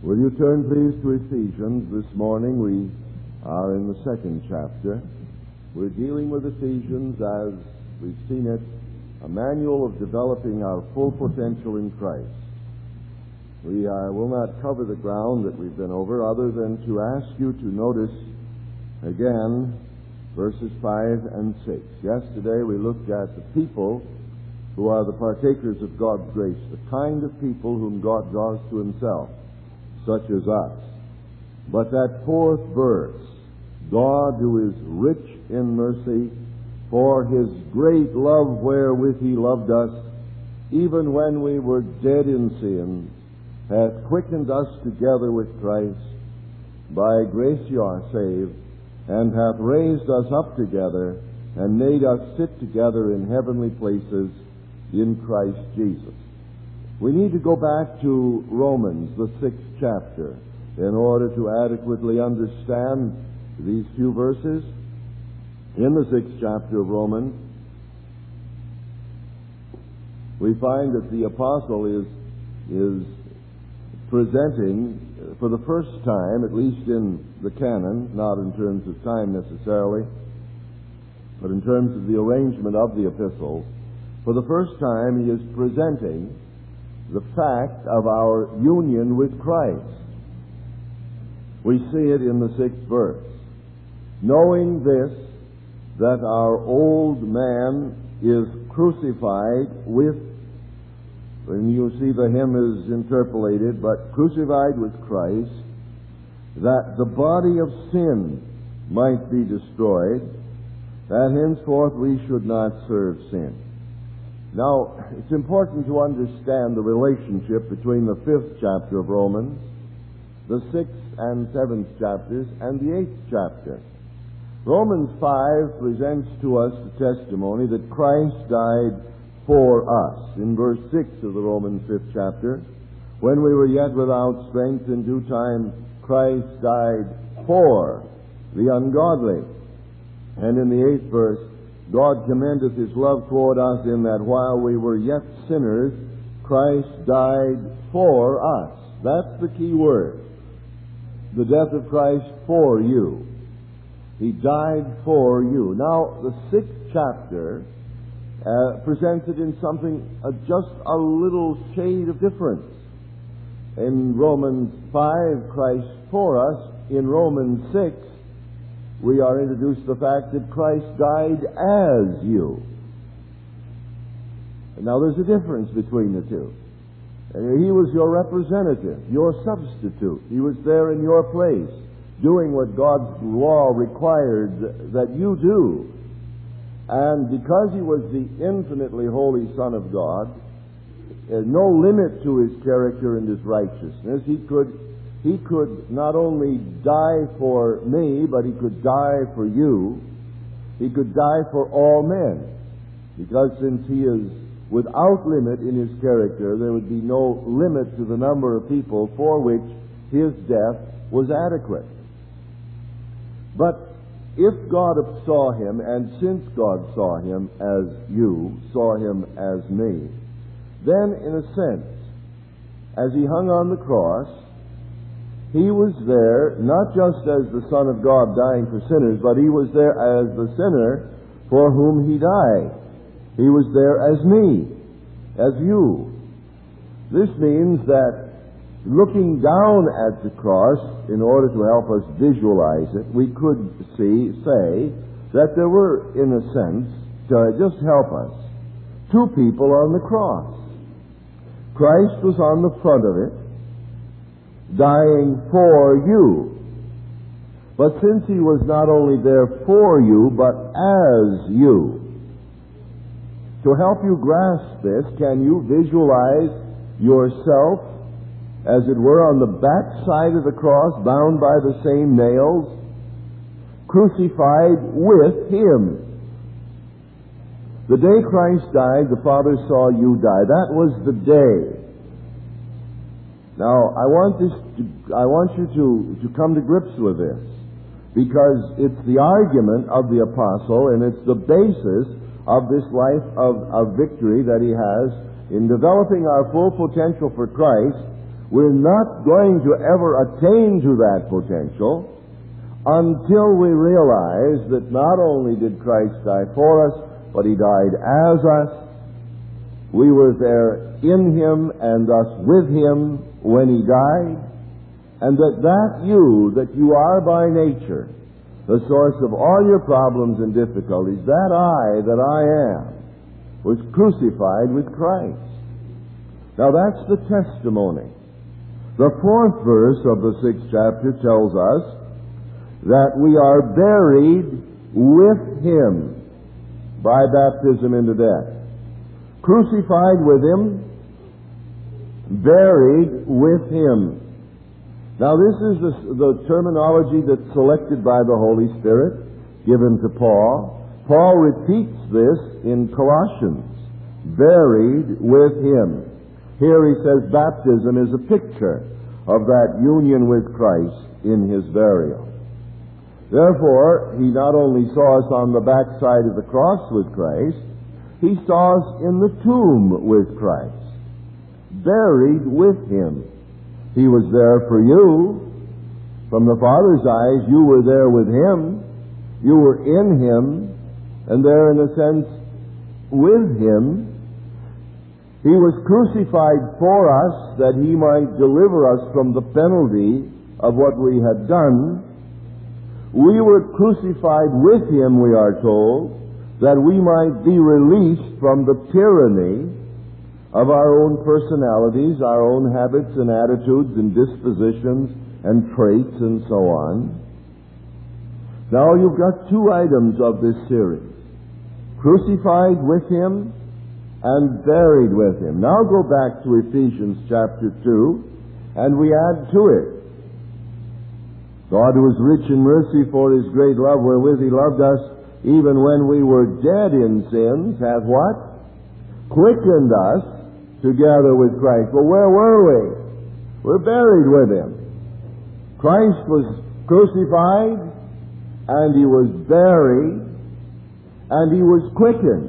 Will you turn, please, to Ephesians? This morning we are in the second chapter. We're dealing with Ephesians as we've seen it, a manual of developing our full potential in Christ. We will not cover the ground that we've been over other than to ask you to notice again verses 5 and 6. Yesterday we looked at the people who are the partakers of God's grace, the kind of people whom God draws to himself, such as us. But that fourth verse, God who is rich in mercy, for his great love wherewith he loved us, even when we were dead in sin, hath quickened us together with Christ. By grace you are saved, and hath raised us up together, and made us sit together in heavenly places in Christ Jesus. We need to go back to Romans, the 6th chapter, in order to adequately understand these few verses. In the 6th chapter of Romans, we find that the apostle is presenting for the first time, at least in the canon, not in terms of time necessarily, but in terms of the arrangement of the epistle, for the first time he is presenting the fact of our union with Christ. We see it in the 6th verse. Knowing this, that our old man is crucified with, and you see the hymn is interpolated, but crucified with Christ, that the body of sin might be destroyed, that henceforth we should not serve sin. Now, it's important to understand the relationship between the 5th chapter of Romans, the 6th and 7th chapters, and the 8th chapter. Romans 5 presents to us the testimony that Christ died for us. In verse 6 of the Romans 5th chapter, when we were yet without strength, in due time Christ died for the ungodly. And in the 8th verse, God commendeth his love toward us in that while we were yet sinners, Christ died for us. That's the key word. The death of Christ for you. He died for you. Now, the 6th chapter presents it in something just a little shade of difference. In Romans 5, Christ for us. In Romans 6, we are introduced to the fact that Christ died as you. And now there's a difference between the two. He was your representative, your substitute. He was there in your place, doing what God's law required that you do. And because he was the infinitely holy Son of God, no limit to his character and his righteousness, he could not only die for me, but he could die for you. He could die for all men. Because since he is without limit in his character, there would be no limit to the number of people for which his death was adequate. But if God saw him, and since God saw him as you, saw him as me, then in a sense, as he hung on the cross, he was there not just as the Son of God dying for sinners, but he was there as the sinner for whom he died. He was there as me, as you. This means that looking down at the cross, in order to help us visualize it, we could say that there were, in a sense, to just help us, two people on the cross. Christ was on the front of it, dying for you. But since he was not only there for you, but as you, to help you grasp this, can you visualize yourself, as it were, on the back side of the cross, bound by the same nails, crucified with him? The day Christ died, the Father saw you die. That was the day. Now, I want you to come to grips with this, because it's the argument of the apostle, and it's the basis of this life of victory that he has in developing our full potential for Christ. We're not going to ever attain to that potential until we realize that not only did Christ die for us, but He died as us. We were there in Him and thus with Him when He died, and that you are by nature the source of all your problems and difficulties, that I am, was crucified with Christ. Now that's the testimony. The 4th verse of the 6th chapter tells us that we are buried with Him by baptism into death. Crucified with Him, buried with Him. Now this is the terminology that's selected by the Holy Spirit, given to Paul. Paul repeats this in Colossians, buried with Him. Here he says baptism is a picture of that union with Christ in His burial. Therefore, He not only saw us on the backside of the cross with Christ, He saw us in the tomb with Christ, buried with Him. He was there for you. From the Father's eyes, you were there with Him. You were in Him, and there, in a sense, with Him. He was crucified for us that He might deliver us from the penalty of what we had done. We were crucified with Him, we are told, that we might be released from the tyranny of our own personalities, our own habits and attitudes and dispositions and traits and so on. Now you've got 2 items of this series. Crucified with Him and buried with Him. Now go back to Ephesians chapter 2, and we add to it. God, who is rich in mercy for His great love wherewith He loved us, even when we were dead in sins, hath what? Quickened us together with Christ. Well, where were we? We're buried with Him. Christ was crucified, and He was buried, and He was quickened.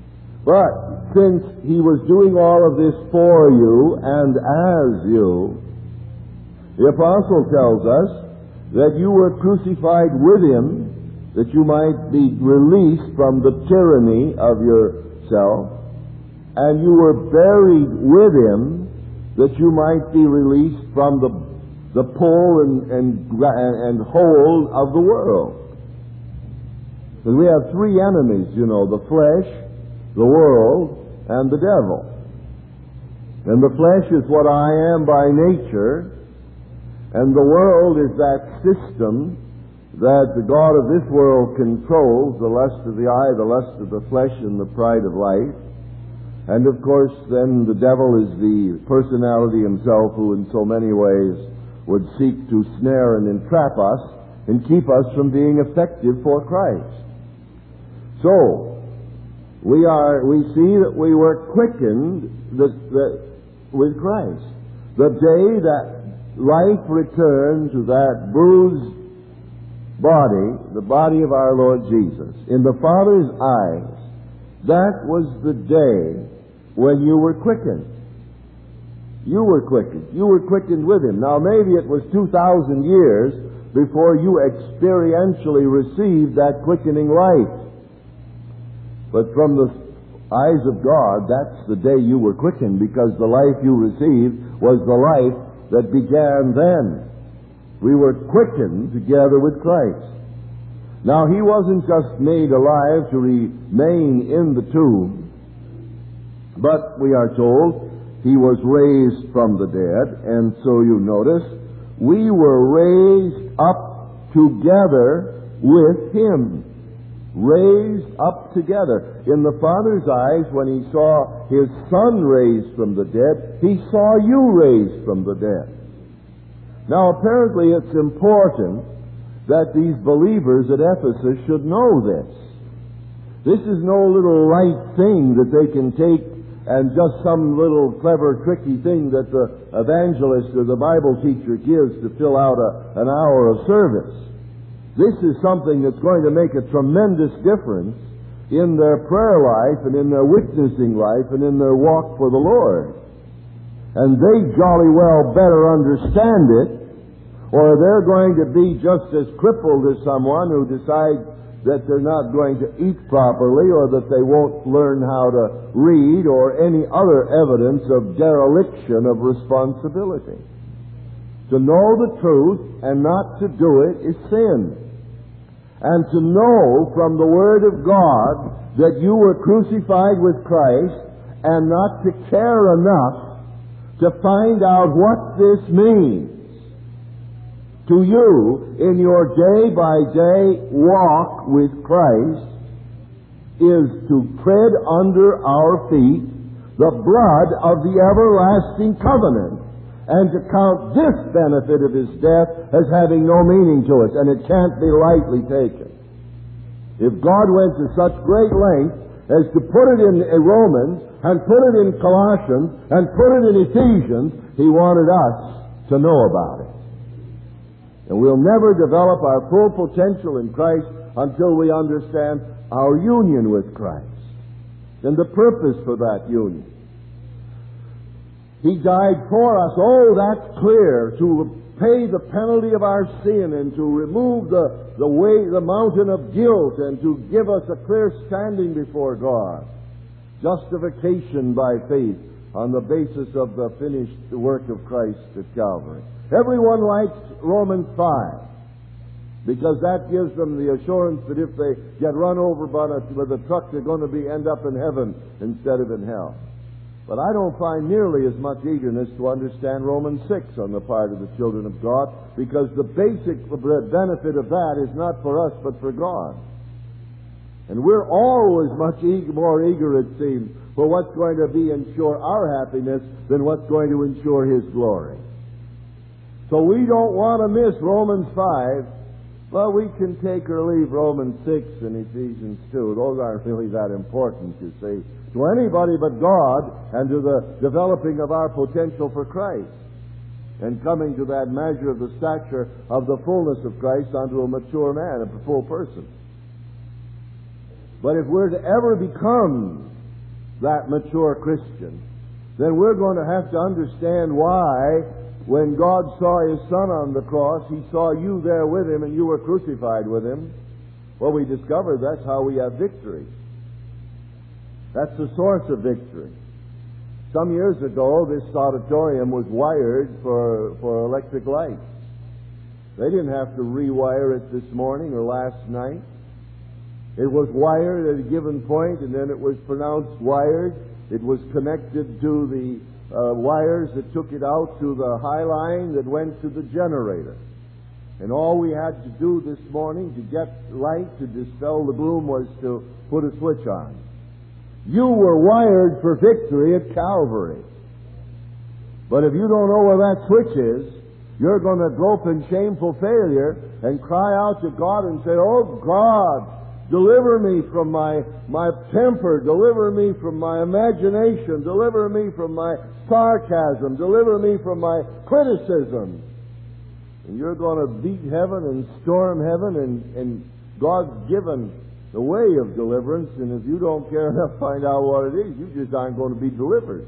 But since He was doing all of this for you and as you, the Apostle tells us that you were crucified with Him, that you might be released from the tyranny of yourself, and you were buried with Him, that you might be released from the pull and hold of the world. Because we have 3 enemies, the flesh, the world, and the devil. And the flesh is what I am by nature, and the world is that system that the God of this world controls, the lust of the eye, the lust of the flesh, and the pride of life. And of course, then the devil is the personality himself who in so many ways would seek to snare and entrap us and keep us from being effective for Christ. So, we see that we were quickened with Christ. The day that life returned to that bruised body, the body of our Lord Jesus, in the Father's eyes, that was the day when you were quickened. You were quickened. You were quickened with Him. Now, maybe it was 2,000 years before you experientially received that quickening life. But from the eyes of God, that's the day you were quickened, because the life you received was the life that began then. We were quickened together with Christ. Now, He wasn't just made alive to remain in the tomb, but we are told He was raised from the dead, and so you notice, we were raised up together with Him. Raised up together. In the Father's eyes, when He saw His Son raised from the dead, He saw you raised from the dead. Now, apparently it's important that these believers at Ephesus should know this. This is no little light thing that they can take and just some little clever, tricky thing that the evangelist or the Bible teacher gives to fill out an hour of service. This is something that's going to make a tremendous difference in their prayer life and in their witnessing life and in their walk for the Lord. and they jolly well better understand it, or they're going to be just as crippled as someone who decides that they're not going to eat properly, or that they won't learn how to read, or any other evidence of dereliction of responsibility. To know the truth and not to do it is sin. And to know from the Word of God that you were crucified with Christ, and not to care enough to find out what this means to you in your day-by-day walk with Christ, is to tread under our feet the blood of the everlasting covenant, and to count this benefit of His death as having no meaning to us, and it can't be lightly taken. If God went to such great length as to put it in Romans, and put it in Colossians, and put it in Ephesians, He wanted us to know about it. And we'll never develop our full potential in Christ until we understand our union with Christ and the purpose for that union. He died for us. Oh, that's clear. To pay the penalty of our sin and to remove the mountain of guilt and to give us a clear standing before God. Justification by faith on the basis of the finished work of Christ at Calvary. Everyone likes Romans 5 because that gives them the assurance that if they get run over with a truck, they're going to end up in heaven instead of in hell. But I don't find nearly as much eagerness to understand Romans 6 on the part of the children of God, because the basic benefit of that is not for us but for God. And we're always much more eager, it seems, for what's going to ensure our happiness than what's going to ensure His glory. So we don't want to miss Romans 5. Well, we can take or leave Romans 6 and Ephesians 2. Those aren't really that important, you see, to anybody but God, and to the developing of our potential for Christ, and coming to that measure of the stature of the fullness of Christ unto a mature man, a full person. But if we're to ever become that mature Christian, then we're going to have to understand why, when God saw His Son on the cross, He saw you there with Him and you were crucified with Him. Well, we discovered that's how we have victory. That's the source of victory. Some years ago, this auditorium was wired for electric lights. They didn't have to rewire it this morning or last night. It was wired at a given point, and then it was pronounced wired. It was connected to the wires that took it out to the high line that went to the generator. And all we had to do this morning to get light to dispel the gloom was to put a switch on. You were wired for victory at Calvary. But if you don't know where that switch is, you're going to grope in shameful failure and cry out to God and say, "Oh God, deliver me from my temper, deliver me from my imagination, deliver me from my sarcasm, deliver me from my criticism." And you're going to beat heaven and storm heaven, and God's given the way of deliverance, and if you don't care enough to find out what it is, you just aren't going to be delivered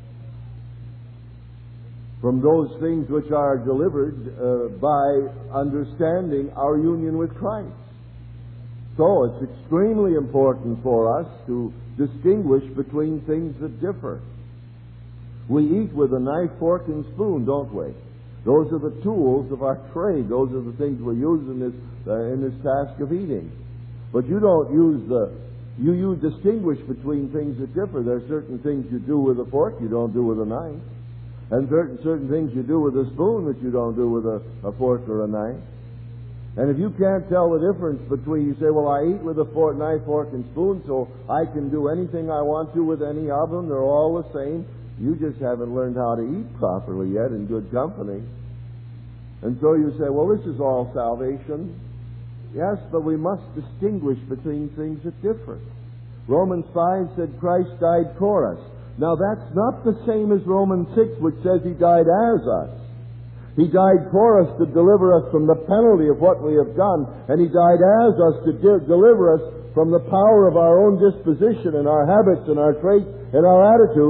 from those things which are delivered by understanding our union with Christ. So it's extremely important for us to distinguish between things that differ. We eat with a knife, fork, and spoon, don't we? Those are the tools of our trade. Those are the things we use in this task of eating. But you don't you distinguish between things that differ. There are certain things you do with a fork you don't do with a knife. And certain things you do with a spoon that you don't do with a fork or a knife. And if you can't tell the difference between, you say, "Well, I eat with a knife, fork, and spoon, so I can do anything I want to with any of them. They're all the same." You just haven't learned how to eat properly yet in good company. And so you say, "Well, this is all salvation." Yes, but we must distinguish between things that differ. Romans 5 said Christ died for us. Now, that's not the same as Romans 6, which says He died as us. He died for us to deliver us from the penalty of what we have done, and He died as us to deliver us from the power of our own disposition and our habits and our traits and our attitudes.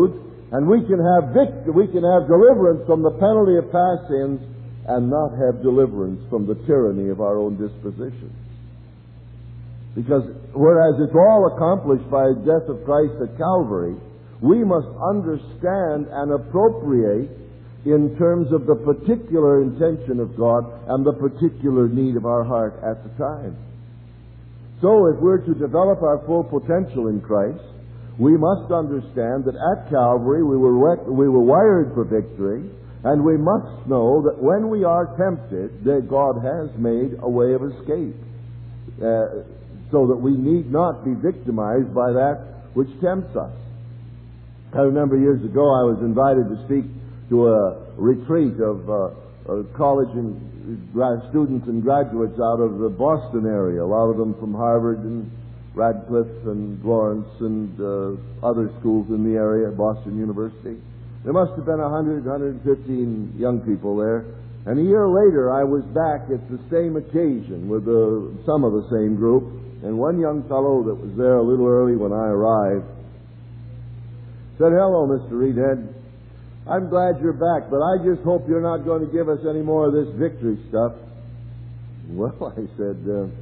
And we can have we can have deliverance from the penalty of past sins and not have deliverance from the tyranny of our own dispositions. Because whereas it's all accomplished by the death of Christ at Calvary, we must understand and appropriate in terms of the particular intention of God and the particular need of our heart at the time. So if we're to develop our full potential in Christ, we must understand that at Calvary we were wired for victory, and we must know that when we are tempted, that God has made a way of escape, so that we need not be victimized by that which tempts us. I remember years ago I was invited to speak to a retreat of college and students and graduates out of the Boston area, a lot of them from Harvard and Radcliffe and Lawrence and other schools in the area, Boston University. There must have been 100, 115 young people there. And a year later, I was back at the same occasion with some of the same group. And one young fellow that was there a little early when I arrived said, "Hello, Mr. Reedhead. I'm glad you're back, but I just hope you're not going to give us any more of this victory stuff." Well, I said,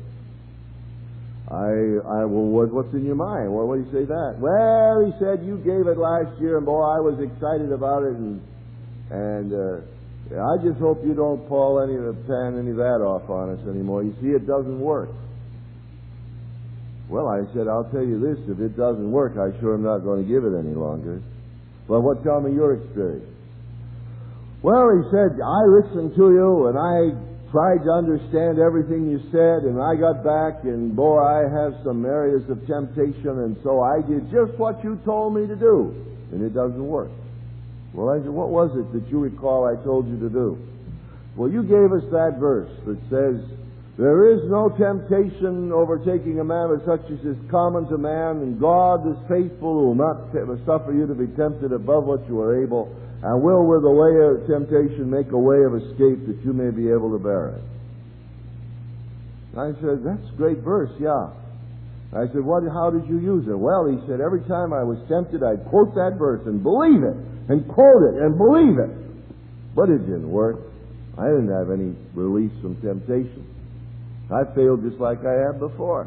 well, what's in your mind? Well, what do you say that? Well, he said, you gave it last year, and boy, I was excited about it, and I just hope you don't pan any of that off on us anymore. You see, it doesn't work. Well, I said, I'll tell you this, if it doesn't work, I sure am not going to give it any longer. Well, tell me your experience. Well, he said, I listened to you, and I tried to understand everything you said, and I got back, and boy, I have some areas of temptation, and so I did just what you told me to do, and it doesn't work. Well, I said, what was it that you recall I told you to do? Well, you gave us that verse that says, there is no temptation overtaking a man but such as is common to man, and God is faithful, who will not suffer you to be tempted above what you are able, and will with the way of temptation make a way of escape that you may be able to bear it. I said, that's a great verse, yeah. I said, how did you use it? Well, he said, every time I was tempted, I'd quote that verse and believe it, and quote it and believe it. But it didn't work. I didn't have any release from temptation. I failed just like I had before.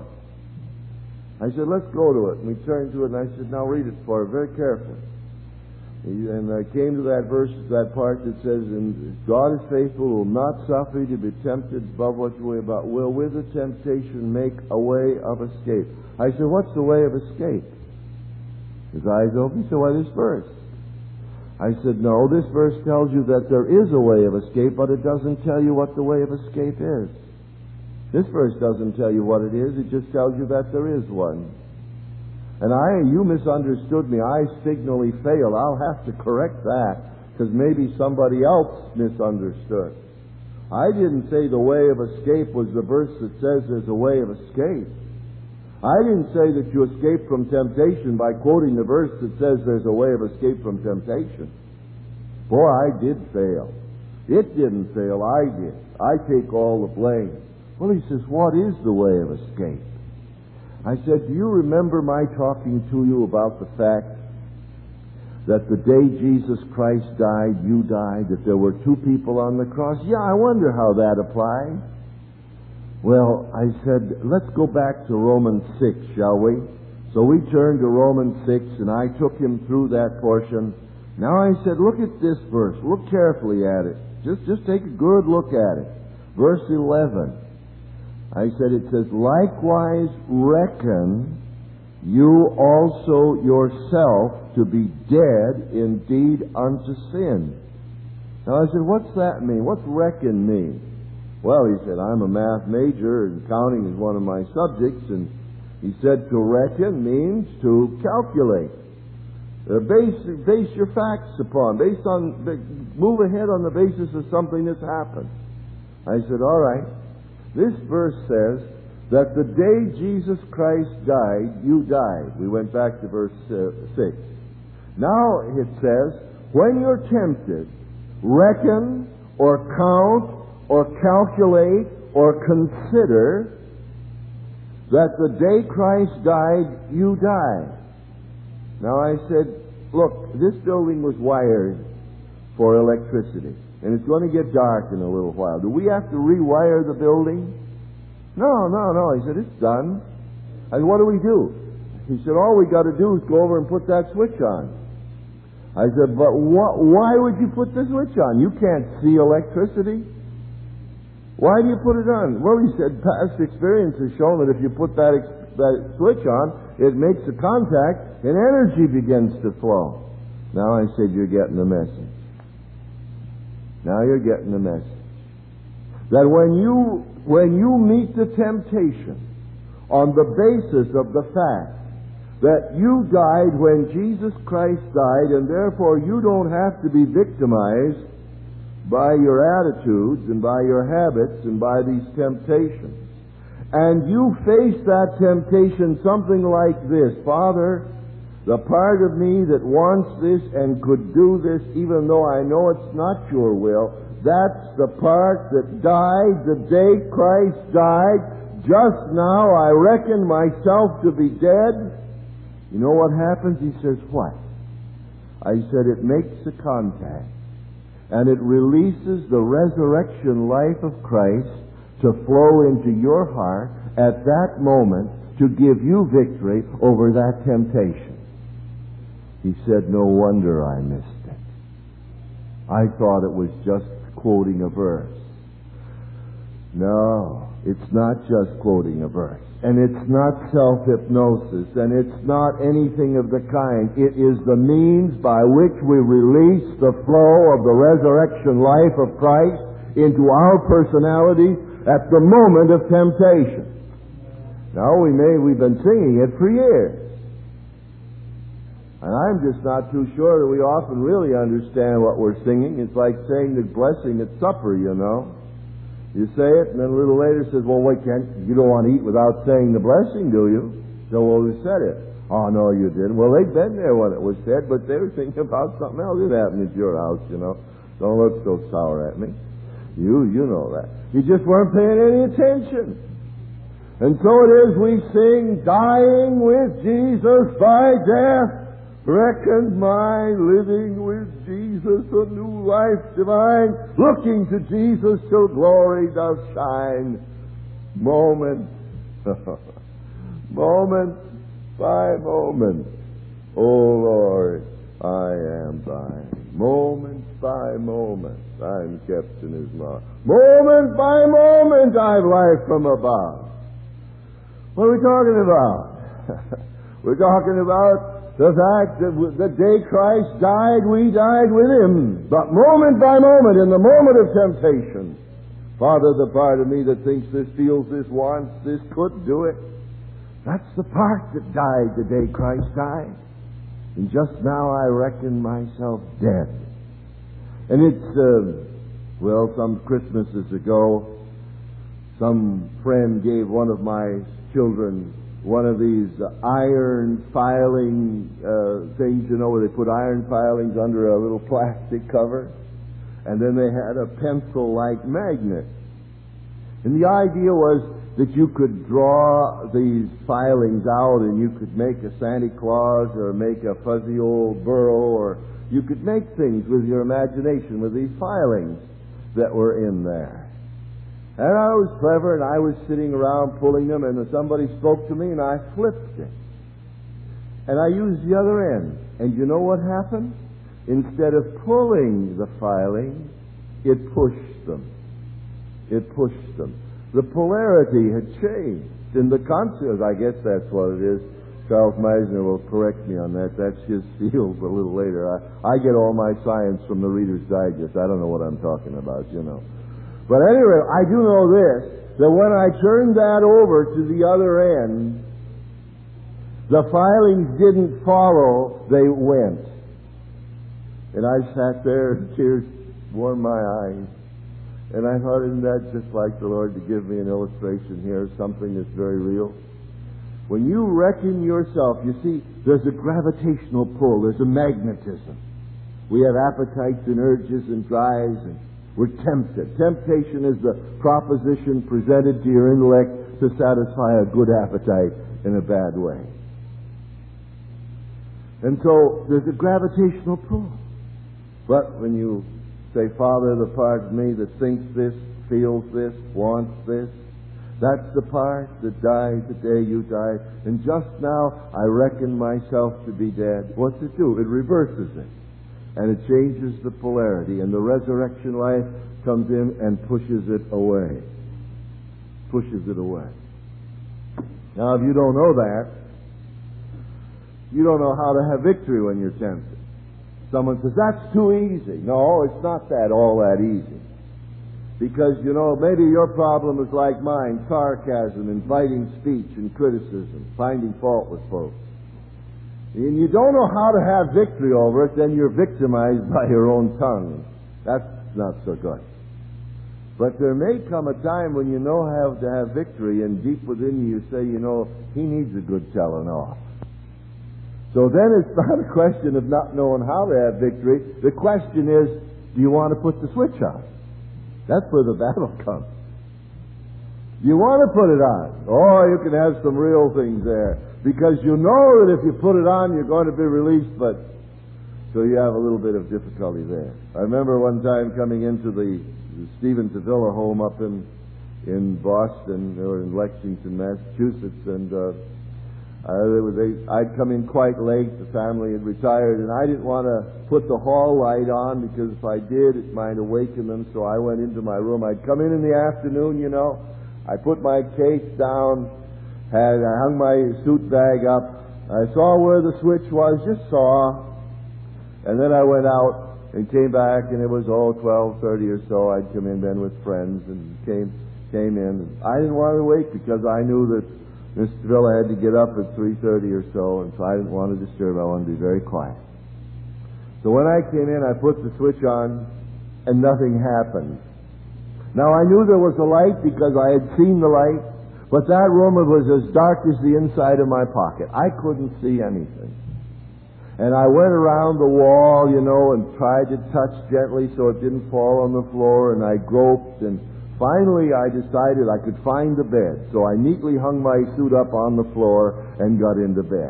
I said, let's go to it. And we turned to it, and I said, now read it for her very carefully. And I came to that verse, that part that says, and God is faithful, will not suffer you to be tempted above what you weigh about, will with the temptation make a way of escape. I said, what's the way of escape? His eyes open. He said, why, this verse. I said, no, this verse tells you that there is a way of escape, but it doesn't tell you what the way of escape is. This verse doesn't tell you what it is, it just tells you that there is one. And you misunderstood me. I signally failed. I'll have to correct that, because maybe somebody else misunderstood. I didn't say the way of escape was the verse that says there's a way of escape. I didn't say that you escape from temptation by quoting the verse that says there's a way of escape from temptation. Boy, I did fail. It didn't fail, I did. I take all the blame. Well, he says, what is the way of escape? I said, do you remember my talking to you about the fact that the day Jesus Christ died, you died, that there were two people on the cross? Yeah, I wonder how that applies. Well, I said, let's go back to Romans 6, shall we? So we turned to Romans 6, and I took him through that portion. Now I said, look at this verse. Look carefully at it. Just take a good look at it. Verse 11. I said, it says, likewise reckon you also yourself to be dead indeed unto sin. Now I said, what's that mean? What's reckon mean? Well, he said, I'm a math major and counting is one of my subjects, and he said to reckon means to calculate. Base your facts upon, move ahead on the basis of something that's happened. I said, all right. This verse says that the day Jesus Christ died, you died. We went back to verse 6. Now it says, when you're tempted, reckon or count or calculate or consider that the day Christ died, you died. Now I said, look, this building was wired for electricity, and it's going to get dark in a little while. Do we have to rewire the building? No. He said, it's done. I said, what do we do? He said, all we got to do is go over and put that switch on. I said, but why would you put the switch on? You can't see electricity. Why do you put it on? Well, he said, past experience has shown that if you put that switch on, it makes a contact and energy begins to flow. Now I said, you're getting the message. Now you're getting the message. That when you meet the temptation on the basis of the fact that you died when Jesus Christ died, and therefore you don't have to be victimized by your attitudes and by your habits and by these temptations. And you face that temptation something like this: Father, the part of me that wants this and could do this, even though I know it's not your will, that's the part that died the day Christ died. Just now I reckon myself to be dead. You know what happens? He says, what? I said, it makes a contact, and it releases the resurrection life of Christ to flow into your heart at that moment to give you victory over that temptation. He said, no wonder I missed it. I thought it was just quoting a verse. No, it's not just quoting a verse. And it's not self-hypnosis, and it's not anything of the kind. It is the means by which we release the flow of the resurrection life of Christ into our personality at the moment of temptation. Now, we've been singing it for years. And I'm just not too sure that we often really understand what we're singing. It's like saying the blessing at supper, you know. You say it, and then a little later says, well, wait, you don't want to eat without saying the blessing, do you? So, well, who said it? Oh, no, you didn't. Well, they'd been there when it was said, but they were thinking about something else. It happened at your house, you know. Don't look so sour at me. You know that. You just weren't paying any attention. And so it is we sing, dying with Jesus by death, reckon my living with Jesus a new life divine, looking to Jesus till glory does shine. Moment, moment by moment, O Lord, I am thine. Moment by moment, I'm kept in His love. Moment by moment, I've life from above. What are we talking about? We're talking about the fact that the day Christ died, we died with Him. But moment by moment, in the moment of temptation, Father, the part of me that thinks this, feels this, wants this, could do it, that's the part that died the day Christ died. And just now I reckon myself dead. And it's, some Christmases ago, some friend gave one of my children one of these iron filing things, you know, where they put iron filings under a little plastic cover. And then they had a pencil-like magnet. And the idea was that you could draw these filings out and you could make a Santa Claus or make a fuzzy old burro, or you could make things with your imagination with these filings that were in there. And I was clever, and I was sitting around pulling them, and somebody spoke to me, and I flipped it. And I used the other end. And you know what happened? Instead of pulling the filing, it pushed them. It pushed them. The polarity had changed. And the concept, I guess that's what it is. Charles Meisner will correct me on that. That's his field a little later. I get all my science from the Reader's Digest. I don't know what I'm talking about, you know. But anyway, I do know this, that when I turned that over to the other end, the filings didn't follow, they went. And I sat there, and tears warmed my eyes. And I thought, isn't that just like the Lord to give me an illustration here, something that's very real? When you reckon yourself, you see, there's a gravitational pull, there's a magnetism. We have appetites and urges and drives, and we're tempted. Temptation is the proposition presented to your intellect to satisfy a good appetite in a bad way. And so there's a gravitational pull. But when you say, Father, the part of me that thinks this, feels this, wants this, that's the part that died the day you died. And just now I reckon myself to be dead. What's it do? It reverses it. And it changes the polarity. And the resurrection life comes in and pushes it away. Pushes it away. Now, if you don't know that, you don't know how to have victory when you're tempted. Someone says, that's too easy. No, it's not all that easy. Because, maybe your problem is like mine, sarcasm, inviting speech and criticism, finding fault with folks. And you don't know how to have victory over it, then you're victimized by your own tongue. That's not so good. But there may come a time when you know how to have victory, and deep within you say, he needs a good telling off. So then it's not a question of not knowing how to have victory. The question is, do you want to put the switch on? That's where the battle comes. You want to put it on. Oh, you can have some real things there. Because you know that if you put it on, you're going to be released, but so you have a little bit of difficulty there. I remember one time coming into the Stephen Tavilla home up in Boston, or in Lexington, Massachusetts, and I'd come in quite late. The family had retired, and I didn't want to put the hall light on because if I did, it might awaken them. So I went into my room. I'd come in the afternoon, I put my case down, I hung my suit bag up. I saw where the switch was, just saw, and then I went out and came back, and it was 12:30 or so. I'd come in then with friends and came in. I didn't want to wait because I knew that Mr. Villa had to get up at 3:30 or so, and so I didn't want to disturb. I wanted to be very quiet. So when I came in, I put the switch on, and nothing happened. Now, I knew there was a light because I had seen the light, but that room was as dark as the inside of my pocket. I couldn't see anything. And I went around the wall, and tried to touch gently so it didn't fall on the floor, and I groped, and finally, I decided I could find the bed, so I neatly hung my suit up on the floor and got into bed.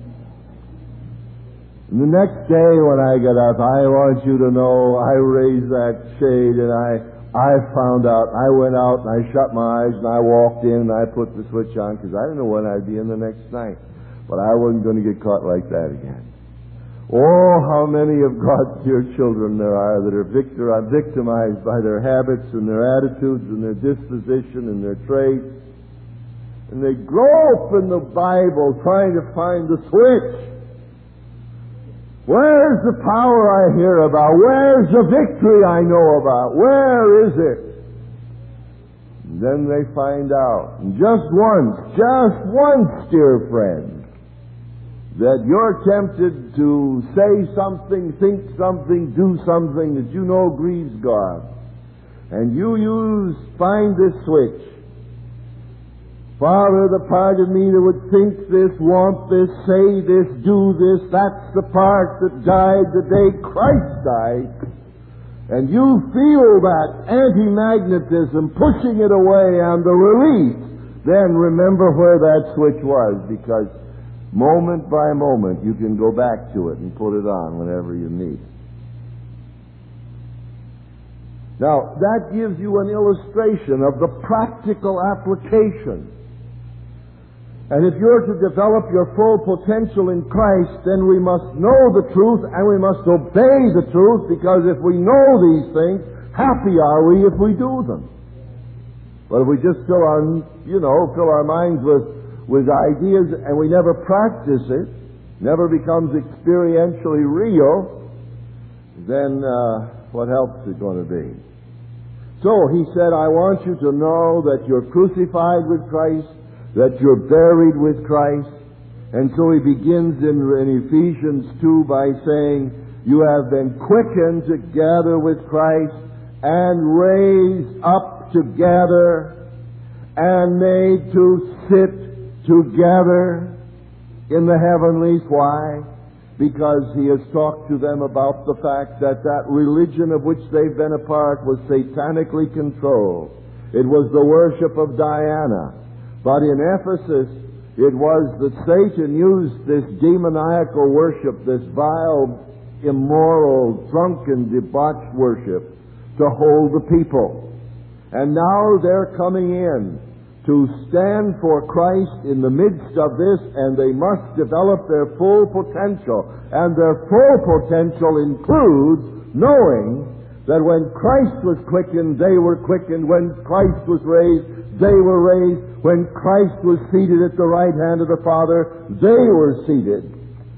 And the next day when I got up, I want you to know, I raised that shade and I found out. I went out and I shut my eyes and I walked in and I put the switch on because I didn't know when I'd be in the next night. But I wasn't going to get caught like that again. Oh, how many of God's dear children there are that are victimized by their habits and their attitudes and their disposition and their traits. And they grope in the Bible trying to find the switch. Where's the power I hear about? Where's the victory I know about? Where is it? And then they find out. And just once, dear friend, that you're tempted to say something, think something, do something that you know grieves God. And you find this switch. Father, the part of me that would think this, want this, say this, do this, that's the part that died the day Christ died. And you feel that anti-magnetism pushing it away and the release. Then remember where that switch was, because moment by moment, you can go back to it and put it on whenever you need it. Now, that gives you an illustration of the practical application. And if you're to develop your full potential in Christ, then we must know the truth and we must obey the truth, because if we know these things, happy are we if we do them. But if we just fill our minds with ideas and we never practice it, never becomes experientially real, then what help is it going to be? So he said, I want you to know that you're crucified with Christ, that you're buried with Christ. And so he begins in Ephesians 2 by saying, you have been quickened together with Christ and raised up together and made to sit together in the heavenlies. Why? Because he has talked to them about the fact that religion of which they've been a part was satanically controlled. It was the worship of Diana. But in Ephesus, It was that Satan used this demoniacal worship, this vile, immoral, drunken, debauched worship, to hold the people. And now they're coming in to stand for Christ in the midst of this, and they must develop their full potential. And their full potential includes knowing that when Christ was quickened, they were quickened. When Christ was raised, they were raised. When Christ was seated at the right hand of the Father, they were seated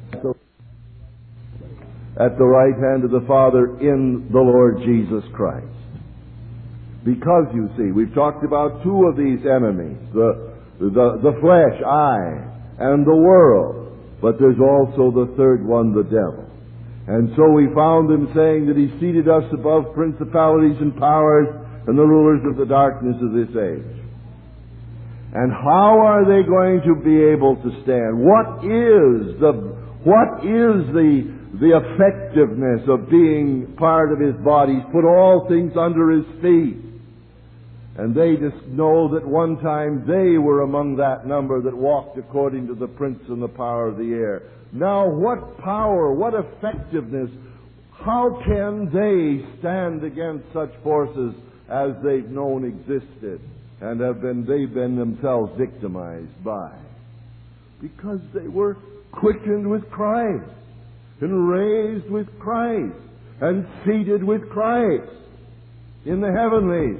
at the right hand of the Father in the Lord Jesus Christ. Because, you see, we've talked about two of these enemies, the flesh, I, and the world. But there's also the third one, the devil. And so we found him saying that he seated us above principalities and powers and the rulers of the darkness of this age. And how are they going to be able to stand? What is the effectiveness of being part of his body? He's put all things under his feet. And they just know that one time they were among that number that walked according to the prince and the power of the air. Now, what power, what effectiveness, how can they stand against such forces as they've known existed and they've been themselves victimized by? Because they were quickened with Christ and raised with Christ and seated with Christ in the heavenlies.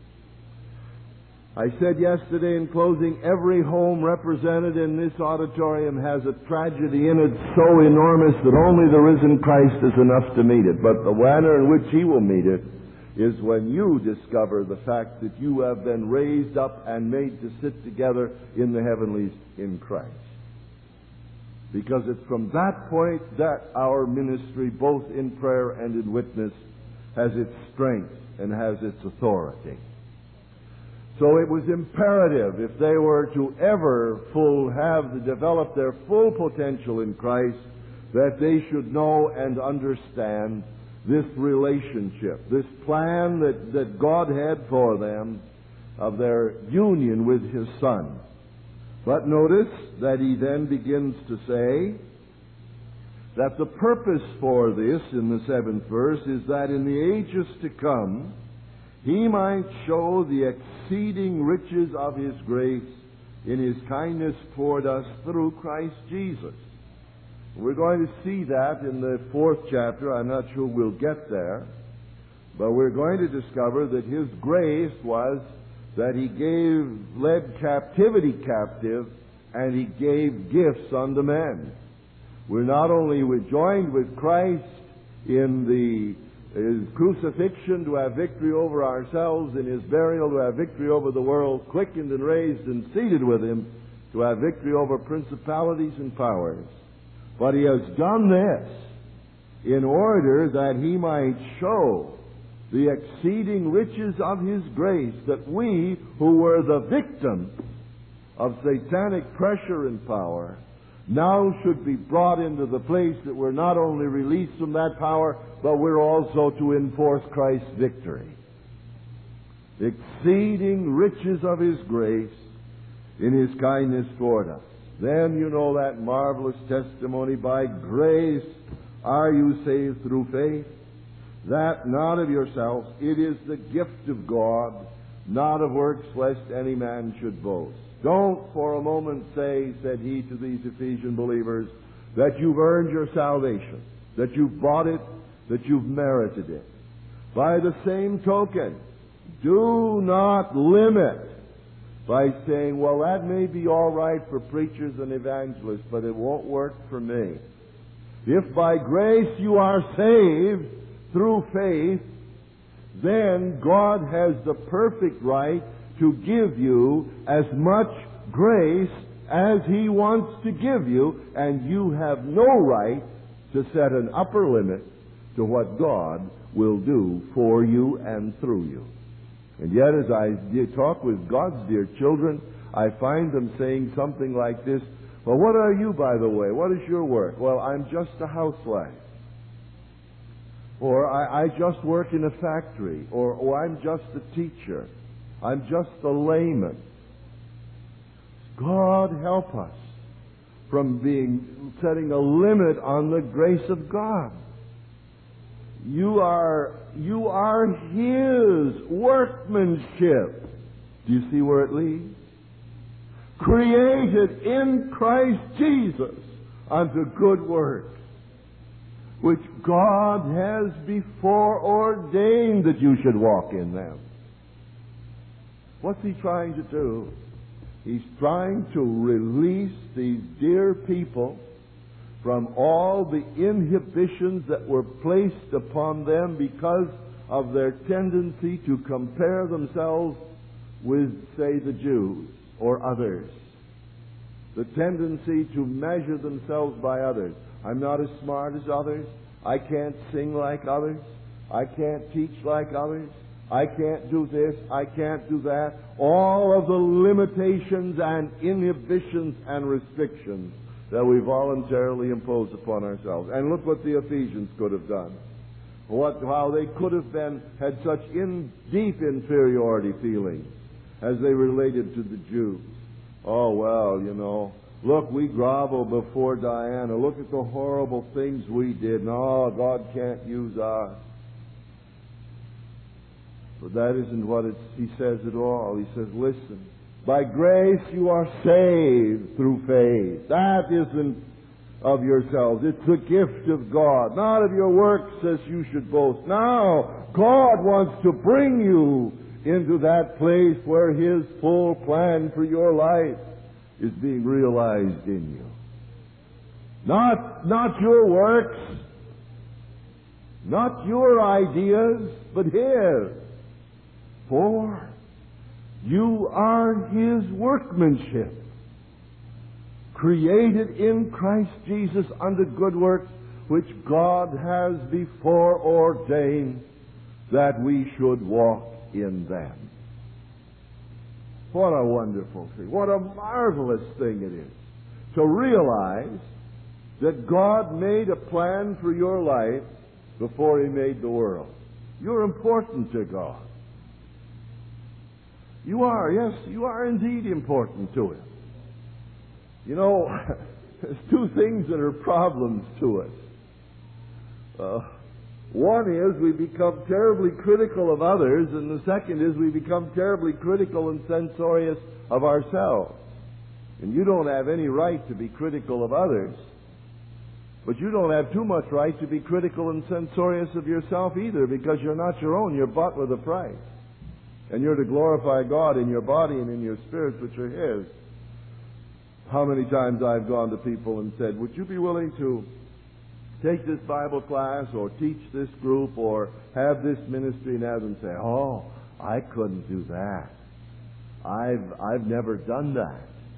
I said yesterday in closing, every home represented in this auditorium has a tragedy in it so enormous that only the risen Christ is enough to meet it. But the manner in which he will meet it is when you discover the fact that you have been raised up and made to sit together in the heavenlies in Christ. Because it's from that point that our ministry, both in prayer and in witness, has its strength and has its authority. So it was imperative, if they were to ever develop their full potential in Christ, that they should know and understand this relationship, this plan that God had for them of their union with His Son. But notice that he then begins to say that the purpose for this in the 7th verse is that in the ages to come, He might show the exceeding riches of His grace in His kindness toward us through Christ Jesus. We're going to see that in the 4th chapter. I'm not sure we'll get there. But we're going to discover that His grace was that He led captivity captive, and He gave gifts unto men. We're not only joined with Christ in His crucifixion to have victory over ourselves, in His burial to have victory over the world, quickened and raised and seated with Him to have victory over principalities and powers. But He has done this in order that He might show the exceeding riches of His grace, that we who were the victims of satanic pressure and power now should be brought into the place that we're not only released from that power, but we're also to enforce Christ's victory. Exceeding riches of His grace in His kindness toward us. Then you know that marvelous testimony, by grace are you saved through faith, that not of yourselves, it is the gift of God, not of works, lest any man should boast. Don't for a moment say, said he to these Ephesian believers, that you've earned your salvation, that you've bought it, that you've merited it. By the same token, do not limit by saying, well, that may be all right for preachers and evangelists, but it won't work for me. If by grace you are saved through faith, then God has the perfect right to give you as much grace as He wants to give you, and you have no right to set an upper limit to what God will do for you and through you. And yet, as I talk with God's dear children, I find them saying something like this, well, what are you, by the way? What is your work? Well, I'm just a housewife. Or I just work in a factory. Or I'm just a teacher. I'm just a layman. God help us from setting a limit on the grace of God. You are His workmanship. Do you see where it leads? Created in Christ Jesus unto good works, which God has before ordained that you should walk in them. What's He trying to do? He's trying to release these dear people from all the inhibitions that were placed upon them because of their tendency to compare themselves with, say, the Jews or others. The tendency to measure themselves by others. I'm not as smart as others. I can't sing like others. I can't teach like others. I can't do this. I can't do that. All of the limitations and inhibitions and restrictions that we voluntarily impose upon ourselves. And look what the Ephesians could have done. How they could have had such deep inferiority feelings as they related to the Jews. Oh, well, look, we grovel before Diana. Look at the horrible things we did. No, God can't use us. But that isn't what He says at all. He says, listen, by grace you are saved through faith. That isn't of yourselves. It's a gift of God, not of your works, as you should boast. Now, God wants to bring you into that place where His full plan for your life is being realized in you. Not your works, not your ideas, but His. For you are His workmanship, created in Christ Jesus unto good works, which God has before ordained that we should walk in them. What a wonderful thing. What a marvelous thing it is to realize that God made a plan for your life before He made the world. You're important to God. You are, yes, you are indeed important to Him. There's two things that are problems to us. One is we become terribly critical of others, and the second is we become terribly critical and censorious of ourselves. And you don't have any right to be critical of others, but you don't have too much right to be critical and censorious of yourself either, because you're not your own. You're bought with a price. And you're to glorify God in your body and in your spirits, which are His. How many times I've gone to people and said, would you be willing to take this Bible class or teach this group or have this ministry, and have them say, oh, I couldn't do that. I've never done that.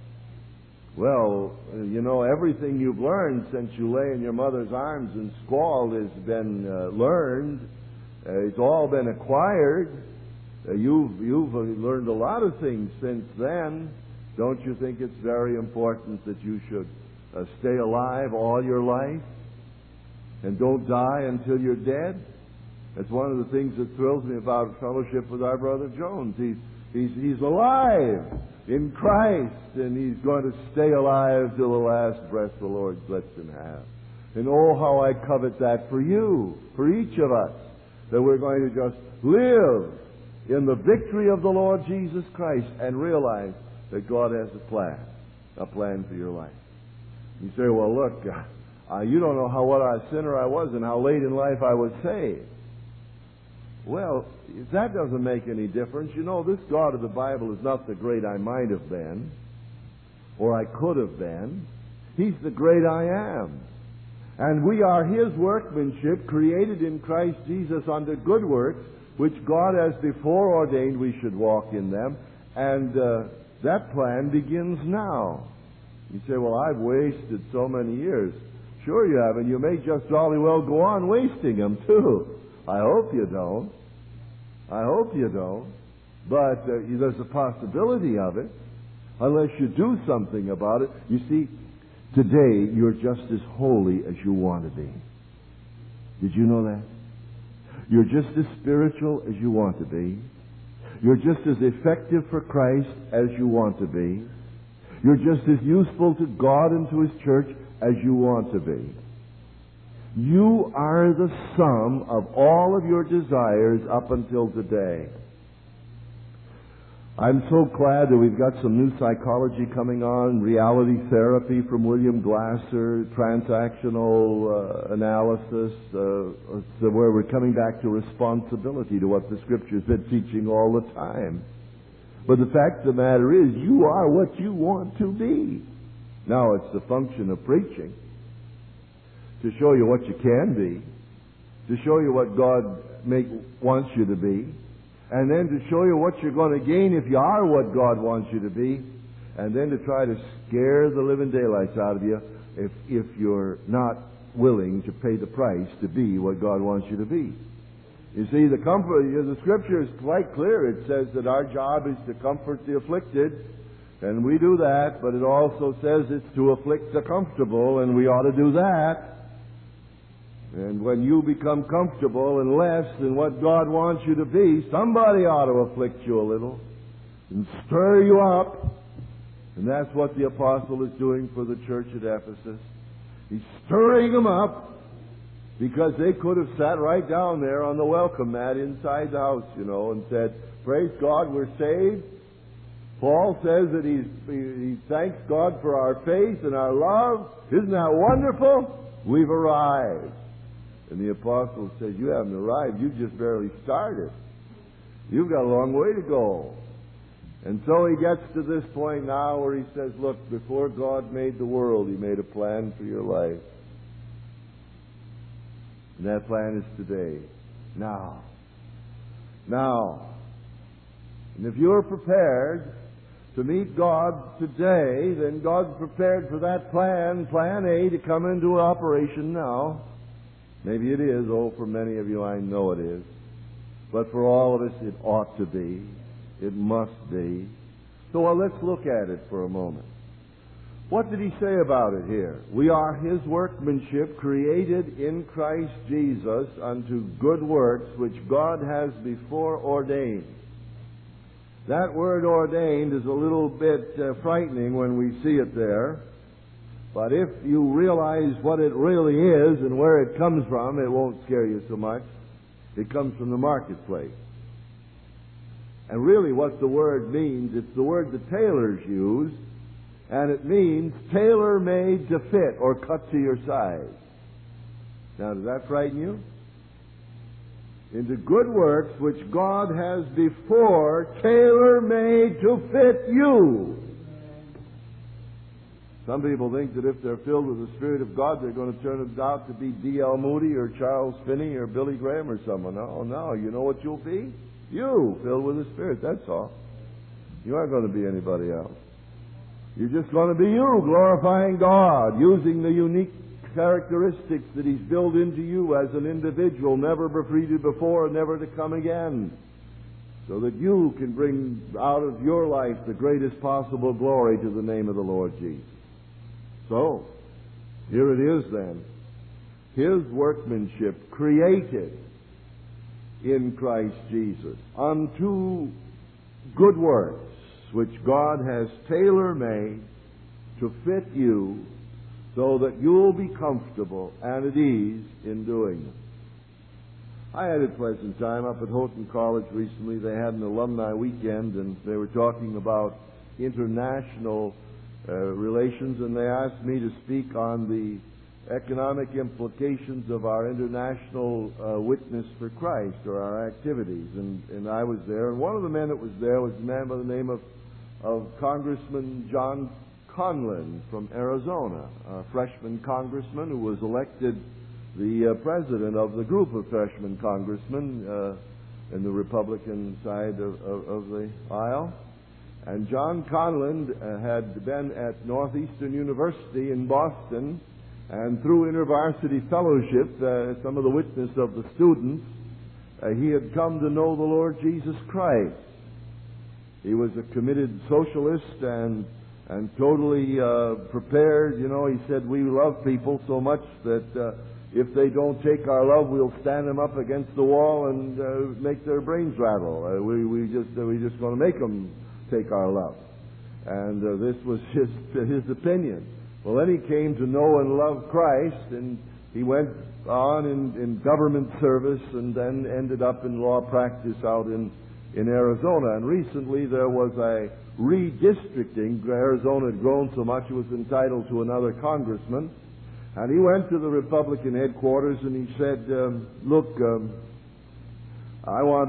Well, everything you've learned since you lay in your mother's arms and squalled has been learned. It's all been acquired. You've learned a lot of things since then. Don't you think it's very important that you should stay alive all your life and don't die until you're dead? That's one of the things that thrills me about fellowship with our brother Jones. He's alive in Christ, and he's going to stay alive till the last breath the Lord lets him have. And oh, how I covet that for you, for each of us, that we're going to just live in the victory of the Lord Jesus Christ and realize that God has a plan for your life. You say, well, look, you don't know what a sinner I was and how late in life I was saved. Well, that doesn't make any difference. This God of the Bible is not the great I might have been, or I could have been. He's the great I am. And we are His workmanship, created in Christ Jesus unto good works, which God has before ordained we should walk in them. And that plan begins now. You say, well, I've wasted so many years. Sure you have, and you may just jolly well go on wasting them, too. I hope you don't. But there's a possibility of it, unless you do something about it. You see, today you're just as holy as you want to be. Did you know that? You're just as spiritual as you want to be. You're just as effective for Christ as you want to be. You're just as useful to God and to His church as you want to be. You are the sum of all of your desires up until today. I'm so glad that we've got some new psychology coming on, reality therapy from William Glasser, transactional analysis, so where we're coming back to responsibility to what the Scripture's been teaching all the time. But the fact of the matter is, you are what you want to be. Now, it's the function of preaching to show you what you can be, to show you what God wants you to be, and then to show you what you're going to gain if you are what God wants you to be, and then to try to scare the living daylights out of you if you're not willing to pay the price to be what God wants you to be. You see, the Scripture is quite clear. It says that our job is to comfort the afflicted, and we do that, but it also says it's to afflict the comfortable, and we ought to do that. And when you become comfortable and less than what God wants you to be, somebody ought to afflict you a little and stir you up. And that's what the apostle is doing for the church at Ephesus. He's stirring them up because they could have sat right down there on the welcome mat inside the house, and said, "Praise God, we're saved." Paul says that he thanks God for our faith and our love. Isn't that wonderful? We've arrived. And the apostle says, "You haven't arrived. You've just barely started. You've got a long way to go." And so he gets to this point now where he says, look, before God made the world, He made a plan for your life. And that plan is today. Now. And if you're prepared to meet God today, then God's prepared for that plan A, to come into operation now. Maybe it is. For many of you, I know it is. But for all of us, it ought to be. It must be. So let's look at it for a moment. What did he say about it here? We are His workmanship, created in Christ Jesus unto good works, which God has before ordained. That word ordained is a little bit frightening when we see it there. But if you realize what it really is and where it comes from, it won't scare you so much. It comes from the marketplace. And really what the word means, it's the word the tailors use, and it means tailor-made to fit or cut to your size. Now, does that frighten you? Into good works which God has before tailor-made to fit you. Some people think that if they're filled with the Spirit of God, they're going to turn it out to be D.L. Moody or Charles Finney or Billy Graham or someone. No. You know what you'll be? You, filled with the Spirit, that's all. You aren't going to be anybody else. You're just going to be you, glorifying God, using the unique characteristics that He's built into you as an individual, never befriended before and never to come again, so that you can bring out of your life the greatest possible glory to the name of the Lord Jesus. So, here it is then. His workmanship, created in Christ Jesus unto good works, which God has tailor-made to fit you so that you'll be comfortable and at ease in doing them. I had a pleasant time up at Houghton College recently. They had an alumni weekend, and they were talking about international relations, and they asked me to speak on the economic implications of our international witness for Christ, or our activities. And I was there, and one of the men that was there was a man by the name of Congressman John Conlon from Arizona, a freshman congressman who was elected the president of the group of freshman congressmen in the Republican side of the aisle. And John Conlon had been at Northeastern University in Boston, and through InterVarsity Fellowship, some of the witness of the students, he had come to know the Lord Jesus Christ. He was a committed socialist and totally prepared. You know, he said, we love people so much that if they don't take our love, we'll stand them up against the wall and make their brains rattle. We just going to make them take our love. And this was his opinion. Well, then he came to know and love Christ, and he went on in government service and then ended up in law practice out in Arizona. And recently there was a redistricting. Arizona had grown so much it was entitled to another congressman. And he went to the Republican headquarters and he said, look, I want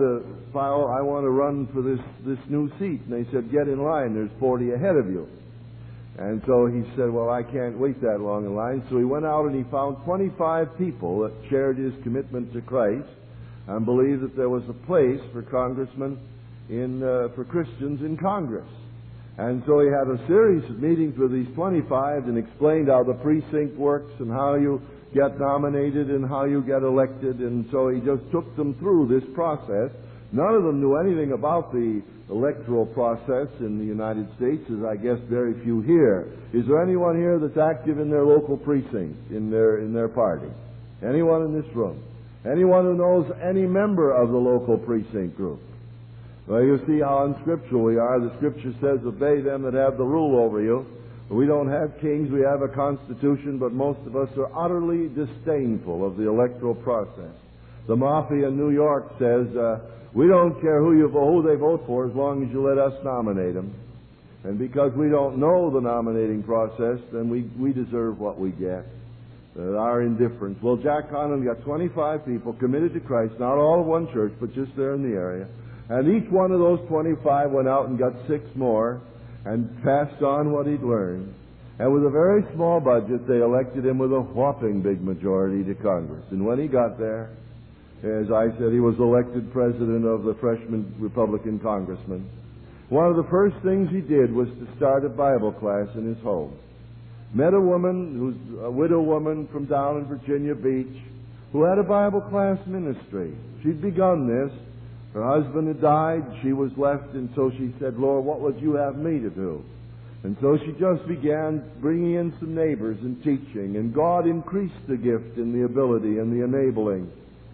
to run for this new seat. And they said, get in line. There's 40 ahead of you. And so he said, well, I can't wait that long in line. So he went out and he found 25 people that shared his commitment to Christ and believed that there was a place for congressmen for Christians in Congress. And so he had a series of meetings with these 25 and explained how the precinct works and how you get nominated and how you get elected. And so he just took them through this process. None of them knew anything about the electoral process in the United States, as I guess very few here. Is there anyone here that's active in their local precinct, in their party? Anyone in this room? Anyone who knows any member of the local precinct group? Well, you see how unscriptural we are. The Scripture says, obey them that have the rule over you. We don't have kings, we have a constitution, but most of us are utterly disdainful of the electoral process. The mafia in New York says, we don't care who they vote for as long as you let us nominate them. And because we don't know the nominating process, then we deserve what we get. Our indifference. Well, Jack Conlon got 25 people committed to Christ, not all of one church, but just there in the area. And each one of those 25 went out and got 6 more and passed on what he'd learned. And with a very small budget, they elected him with a whopping big majority to Congress. And when he got there, as I said, he was elected president of the freshman Republican congressmen. One of the first things he did was to start a Bible class in his home. Met a woman, who's a widow woman from down in Virginia Beach, who had a Bible class ministry. She'd begun this. Her husband had died, she was left, and so she said, Lord, what would you have me to do? And so she just began bringing in some neighbors and teaching, and God increased the gift and the ability and the enabling.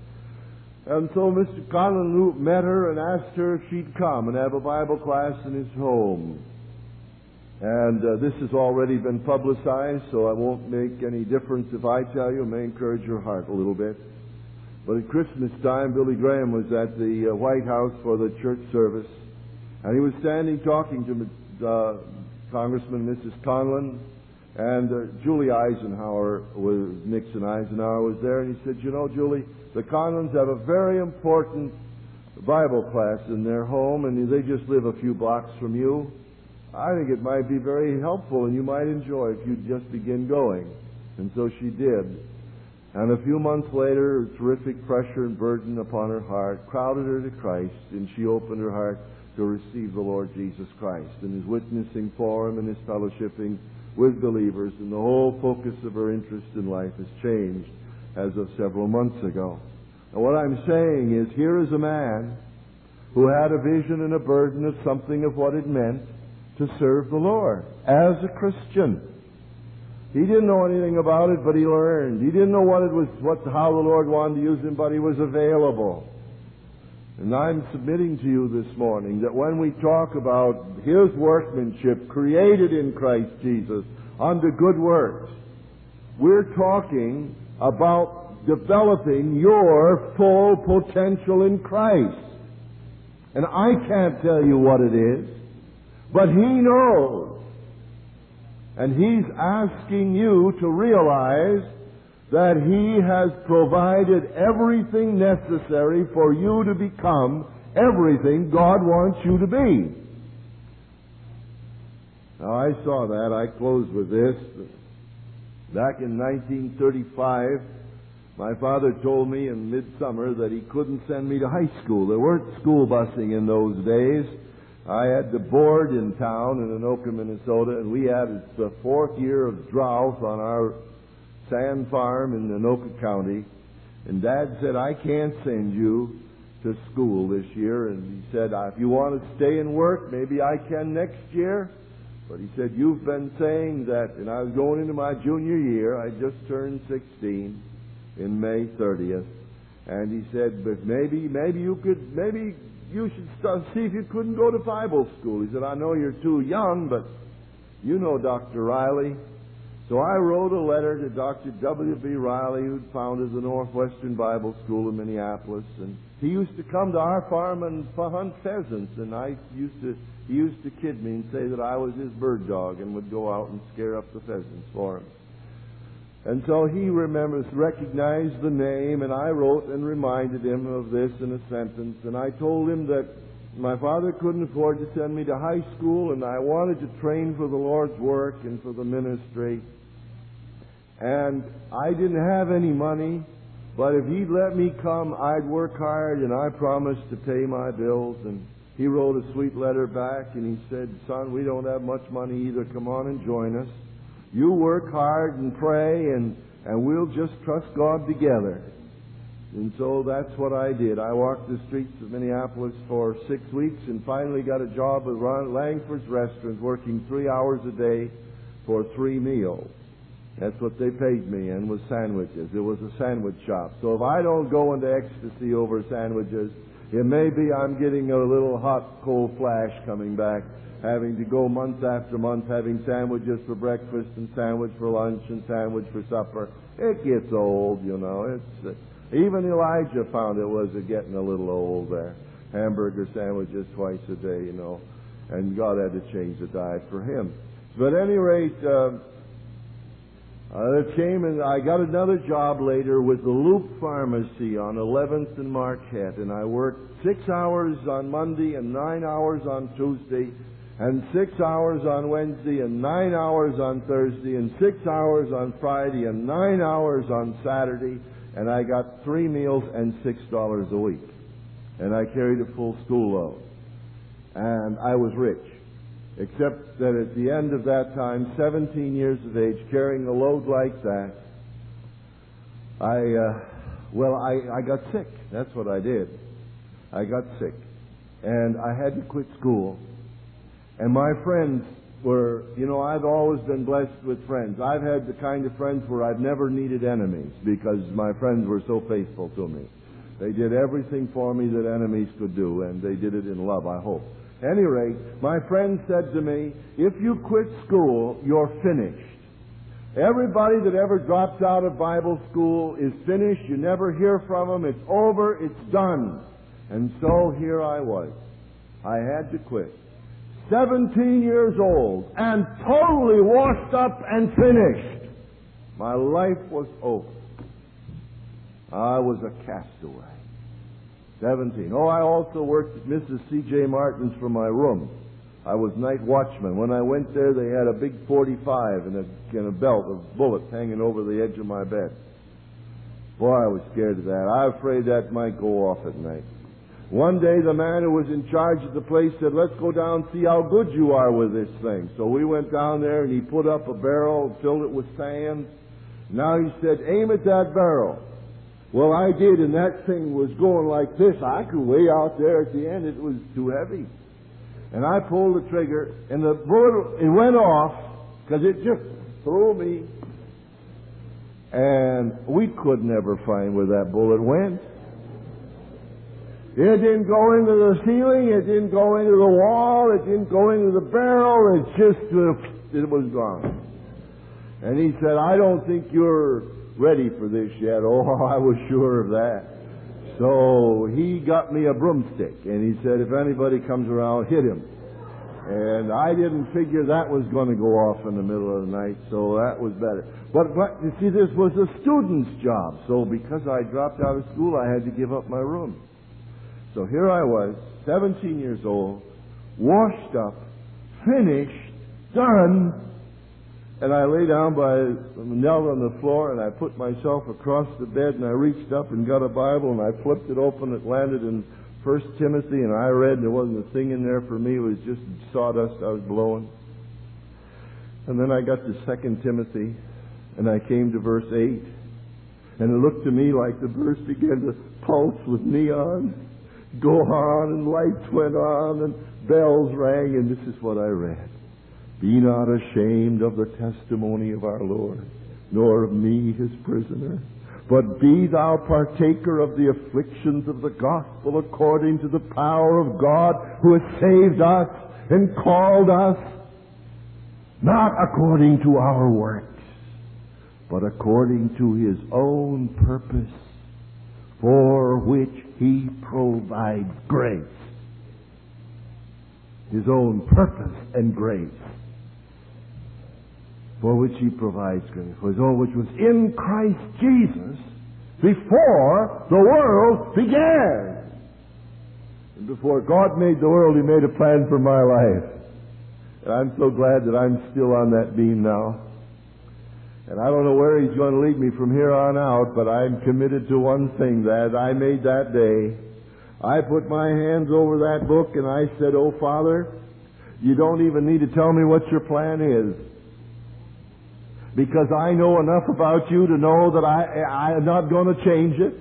And so Mr. Conlon met her and asked her if she'd come and have a Bible class in his home. And this has already been publicized, so I won't make any difference if I tell you. It may encourage your heart a little bit. But at Christmas time, Billy Graham was at the White House for the church service, and he was standing talking to Congressman Mrs. Conlon, and Julie Eisenhower, Nixon Eisenhower was there, and he said, you know, Julie, the Conlons have a very important Bible class in their home, and they just live a few blocks from you. I think it might be very helpful, and you might enjoy if you'd just begin going. And so she did. And a few months later, terrific pressure and burden upon her heart crowded her to Christ, and she opened her heart to receive the Lord Jesus Christ, and is witnessing for Him and is fellowshipping with believers, and the whole focus of her interest in life has changed as of several months ago. And what I'm saying is, here is a man who had a vision and a burden of something of what it meant to serve the Lord as a Christian. He didn't know anything about it, but he learned. He didn't know how the Lord wanted to use him, but he was available. And I'm submitting to you this morning that when we talk about His workmanship created in Christ Jesus unto good works, we're talking about developing your full potential in Christ. And I can't tell you what it is, but He knows. And He's asking you to realize that He has provided everything necessary for you to become everything God wants you to be. Now, I saw that. I close with this. Back in 1935, my father told me in midsummer that he couldn't send me to high school. There weren't school busing in those days. I had to board in town in Anoka, Minnesota, and we had the 4th year of drought on our sand farm in Anoka County. And Dad said, I can't send you to school this year. And he said, if you want to stay and work, maybe I can next year. But he said, you've been saying that, and I was going into my junior year. I just turned 16 in May 30th. And he said, but maybe you should see if you couldn't go to Bible school. He said, I know you're too young, but you know Dr. Riley. So I wrote a letter to Dr. W.B. Riley, who'd founded the Northwestern Bible School in Minneapolis, and he used to come to our farm and hunt pheasants, and he used to kid me and say that I was his bird dog and would go out and scare up the pheasants for him. And so he recognized the name, and I wrote and reminded him of this in a sentence, and I told him that my father couldn't afford to send me to high school, and I wanted to train for the Lord's work and for the ministry. And I didn't have any money, but if he'd let me come, I'd work hard, and I promised to pay my bills. And he wrote a sweet letter back, and he said, son, we don't have much money either. Come on and join us. You work hard and pray, and we'll just trust God together. And so that's what I did. I walked the streets of Minneapolis for 6 weeks and finally got a job at Langford's Restaurant, working 3 hours a day for 3 meals. That's what they paid me, and was sandwiches. It was a sandwich shop. So if I don't go into ecstasy over sandwiches, it may be I'm getting a little hot, cold flash coming back, having to go month after month, having sandwiches for breakfast and sandwich for lunch and sandwich for supper. It gets old, you know. Even Elijah found it was getting a little old there. Hamburger sandwiches twice a day, you know. And God had to change the diet for him. But at any rate, it came, and I got another job later with the Loop Pharmacy on 11th and Marquette. And I worked 6 hours on Monday and 9 hours on Tuesday, and 6 hours on Wednesday and 9 hours on Thursday, and 6 hours on Friday and 9 hours on Saturday. And I got 3 meals and $6 a week. And I carried a full school load. And I was rich. Except that at the end of that time, 17 years of age, carrying a load like that, I got sick. That's what I did. I got sick. And I had to quit school. And my friends were, you know, I've always been blessed with friends. I've had the kind of friends where I've never needed enemies because my friends were so faithful to me. They did everything for me that enemies could do, and they did it in love, I hope. At any rate, my friend said to me, if you quit school, you're finished. Everybody that ever drops out of Bible school is finished. You never hear from them. It's over. It's done. And so here I was. I had to quit. 17 years old and totally washed up and finished. My life was over. I was a castaway. 17. Oh, I also worked at Mrs. C.J. Martin's for my room. I was night watchman. When I went there, they had a big .45 and a belt of bullets hanging over the edge of my bed. Boy, I was scared of that. I was afraid that might go off at night. One day, the man who was in charge of the place said, let's go down and see how good you are with this thing. So we went down there, and he put up a barrel, filled it with sand. Now he said, aim at that barrel. Well, I did, and that thing was going like this. I could way out there at the end. It was too heavy. And I pulled the trigger, and the bullet, it went off, because it just threw me. And we could never find where that bullet went. It didn't go into the ceiling. It didn't go into the wall. It didn't go into the barrel. It was gone. And he said, I don't think you're ready for this yet. Oh, I was sure of that. So he got me a broomstick, and he said, if anybody comes around, hit him. And I didn't figure that was going to go off in the middle of the night, so that was better. But you see, this was a student's job, so because I dropped out of school, I had to give up my room. So here I was, 17 years old, washed up, finished, done, and I lay down knelt on the floor, and I put myself across the bed, and I reached up and got a Bible, and I flipped it open. It landed in 1 Timothy, and I read, and there wasn't a thing in there for me. It was just sawdust I was blowing. And then I got to 2 Timothy, and I came to verse 8, and it looked to me like the verse began to pulse with neon, go on, and lights went on, and bells rang, and this is what I read. Be not ashamed of the testimony of our Lord, nor of me, his prisoner, but be thou partaker of the afflictions of the gospel according to the power of God who has saved us and called us, not according to our works, but according to His own purpose, for which He provides grace. His own purpose and grace, for which He provides grace. For His own, which was in Christ Jesus before the world began. And before God made the world, He made a plan for my life. And I'm so glad that I'm still on that beam now. And I don't know where He's going to lead me from here on out, but I'm committed to one thing that I made that day. I put my hands over that book and I said, "Oh, Father, you don't even need to tell me what your plan is. Because I know enough about you to know that I am not going to change it.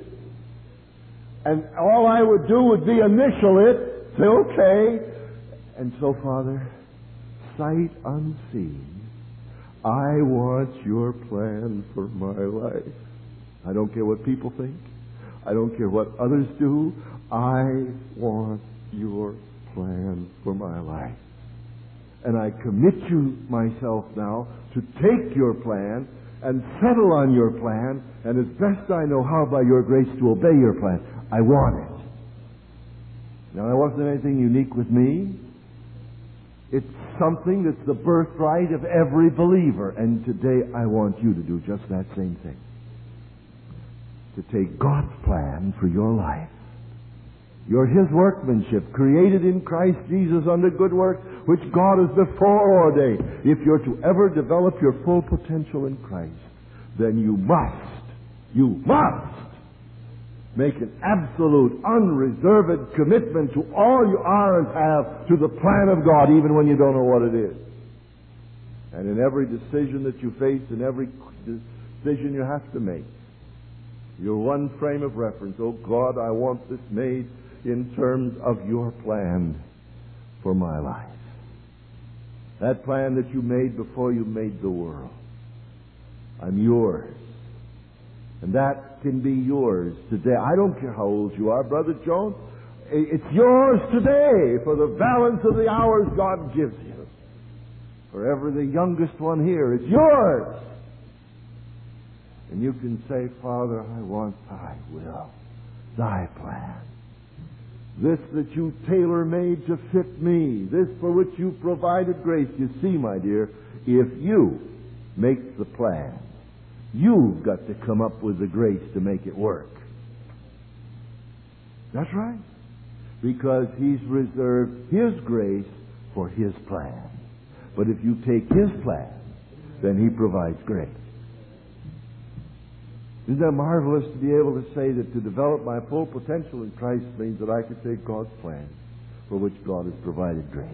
And all I would do would be initial it, say, okay." And so, Father, sight unseen, I want your plan for my life. I don't care what people think. I don't care what others do. I want your plan for my life. And I commit you myself now to take your plan and settle on your plan, and as best I know how by your grace to obey your plan. I want it. Now, there wasn't anything unique with me. It's something that's the birthright of every believer. And today I want you to do just that same thing. To take God's plan for your life. You're His workmanship, created in Christ Jesus unto good works, which God has before ordained. If you're to ever develop your full potential in Christ, then you must make an absolute, unreserved commitment to all you are and have to the plan of God, even when you don't know what it is. And in every decision that you face, in every decision you have to make, your one frame of reference, oh God, I want this made in terms of your plan for my life. That plan that you made before you made the world. I'm yours. And that can be yours today. I don't care how old you are, Brother Jones. It's yours today for the balance of the hours God gives you. Forever the youngest one here, it's yours. And you can say, Father, I want thy will, thy plan. This that you tailor-made to fit me, this for which you provided grace. You see, my dear, if you make the plan, you've got to come up with the grace to make it work. That's right. Because He's reserved His grace for His plan. But if you take His plan, then He provides grace. Isn't that marvelous to be able to say that to develop my full potential in Christ means that I could take God's plan for which God has provided grace?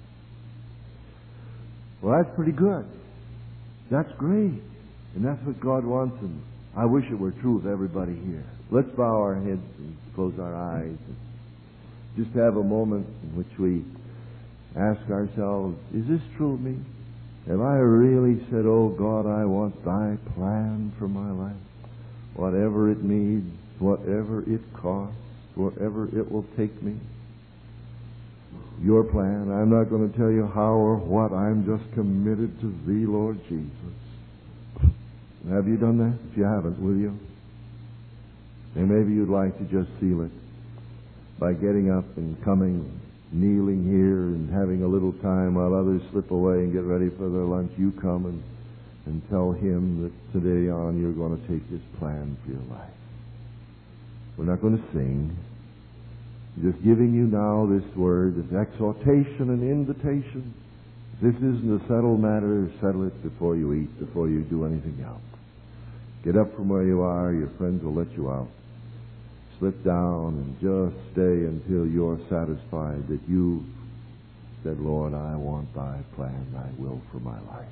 Well, that's pretty good. That's great. And that's what God wants, and I wish it were true of everybody here. Let's bow our heads and close our eyes and just have a moment in which we ask ourselves, is this true of me? Have I really said, oh God, I want thy plan for my life? Whatever it needs, whatever it costs, wherever it will take me. Your plan. I'm not going to tell you how or what. I'm just committed to Thee, Lord Jesus. Have you done that? If you haven't, will you? And maybe you'd like to just seal it by getting up and coming, kneeling here and having a little time while others slip away and get ready for their lunch. You come and tell Him that today on you're going to take His plan for your life. We're not going to sing. I'm just giving you now this word, this exhortation and invitation. This isn't a settled matter. Settle it before you eat, before you do anything else. Get up from where you are. Your friends will let you out. Slip down and just stay until you're satisfied that you said, Lord, I want thy plan, thy will for my life.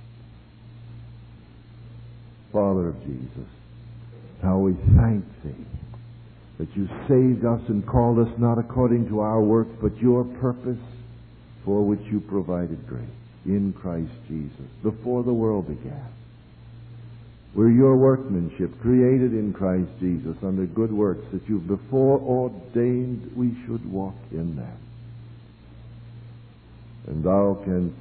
Father of Jesus, how we thank thee that you saved us and called us not according to our works, but your purpose for which you provided grace in Christ Jesus before the world began. We're your workmanship, created in Christ Jesus unto good works that you've before ordained we should walk in them. And thou canst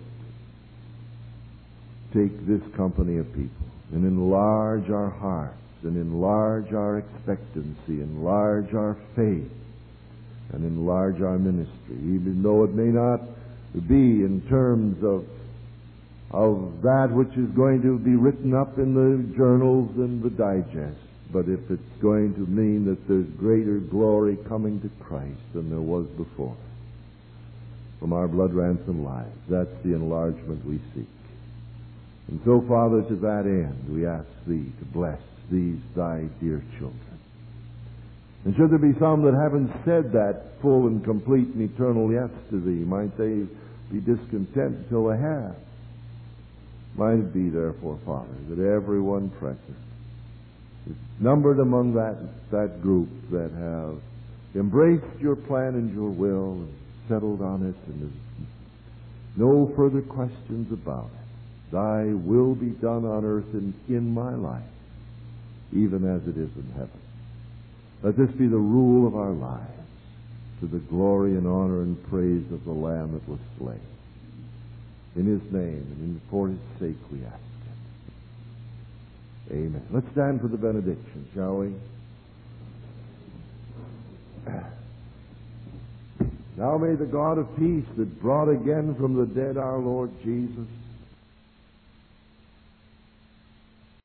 take this company of people and enlarge our hearts and enlarge our expectancy, enlarge our faith, and enlarge our ministry, even though it may not be in terms of that which is going to be written up in the journals and the digest, but if it's going to mean that there's greater glory coming to Christ than there was before from our blood ransom lives. That's the enlargement we seek. And so, Father, to that end, we ask Thee to bless these Thy dear children. And should there be some that haven't said that full and complete and eternal yes to Thee, might they be discontent until they have? Might it be, therefore, Father, that everyone present is numbered among that group that have embraced your plan and your will and settled on it, and there's no further questions about it. Thy will be done on earth and in my life, even as it is in heaven. Let this be the rule of our lives, to the glory and honor and praise of the Lamb that was slain. In His name and for His sake we ask it. Amen. Let's stand for the benediction, shall we? Now may the God of peace that brought again from the dead our Lord Jesus